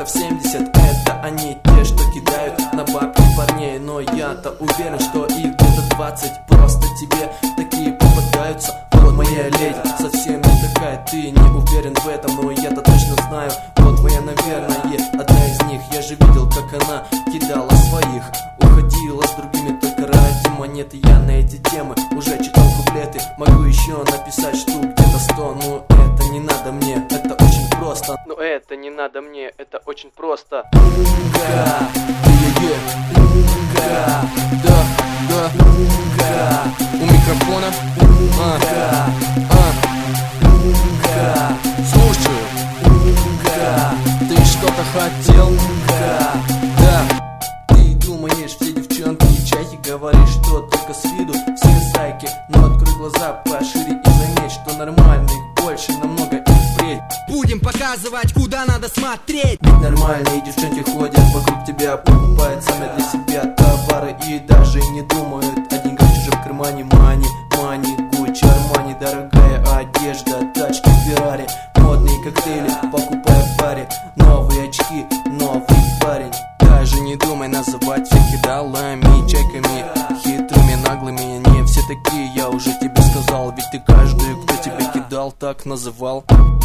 70. Это они те, что кидают на бабки парней. Но я-то уверен, что их где-то 20. Просто тебе такие попадаются. Вот моя леди совсем не такая. Ты не уверен в этом, но я-то точно знаю. Вот твоя, наверное, одна из них. Я же видел, как она кидала своих, уходила с другими только ради монеты. Я на эти темы уже читал куплеты. Могу еще написать штук где-то 100. Но это не надо мне, это очень просто. Но это не надо мне, это очень просто. Да, у микрофона. Слушаю. Ты что-то хотел? Да. Ты думаешь, все девчонки и чайки, говоришь, что только с виду все зайки. Но открой глаза пошире и заметь, что нормальных больше намного и впредь. Будем показывать, куда надо смотреть. Ведь нормальные девчонки ходят вокруг тебя, покупают сами для себя товары и даже не думают о деньгах в чужом кармане. Мани, Гуччи, Армани, дорогая одежда, тачки, Феррари, модные коктейли, покупая в баре, новые очки, новый парень. Даже не думай называть всех кидалами, чайками, хитрыми, наглыми. Не все такие, я уже тебе сказал. Ведь ты каждую, кто тебе кидал, так называл.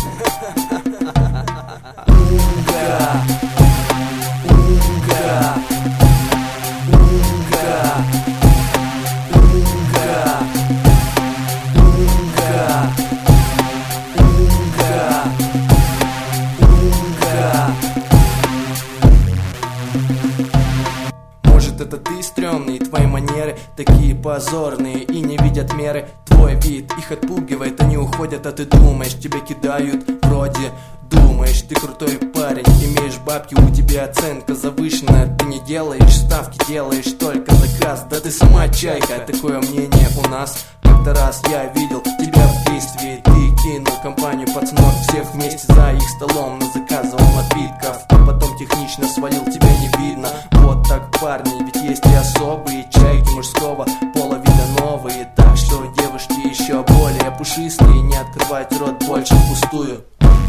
Может, это ты стрёмный, твои манеры такие позорные и не видят меры. Твой вид их отпугивает, они уходят, а ты думаешь, тебя кидают вроде. Думаешь, ты крутой парень, имеешь бабки, у тебя оценка завышенная. Ты не делаешь ставки, делаешь только заказ. Да ты сама чайка, такое мнение у нас. Как-то раз я видел тебя в действии. Ты кинул компанию пацанов всех вместе за их столом, но заказывал напитков, а потом технично свалил, тебя не видно. Вот так, парни, ведь есть и особые чайки мужского пола, вида новые. Так что девушки еще более пушистые, не открывайте рот больше впустую.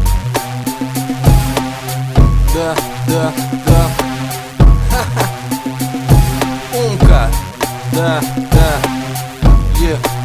Да. Ха-ха. Умка. Да. Yeah.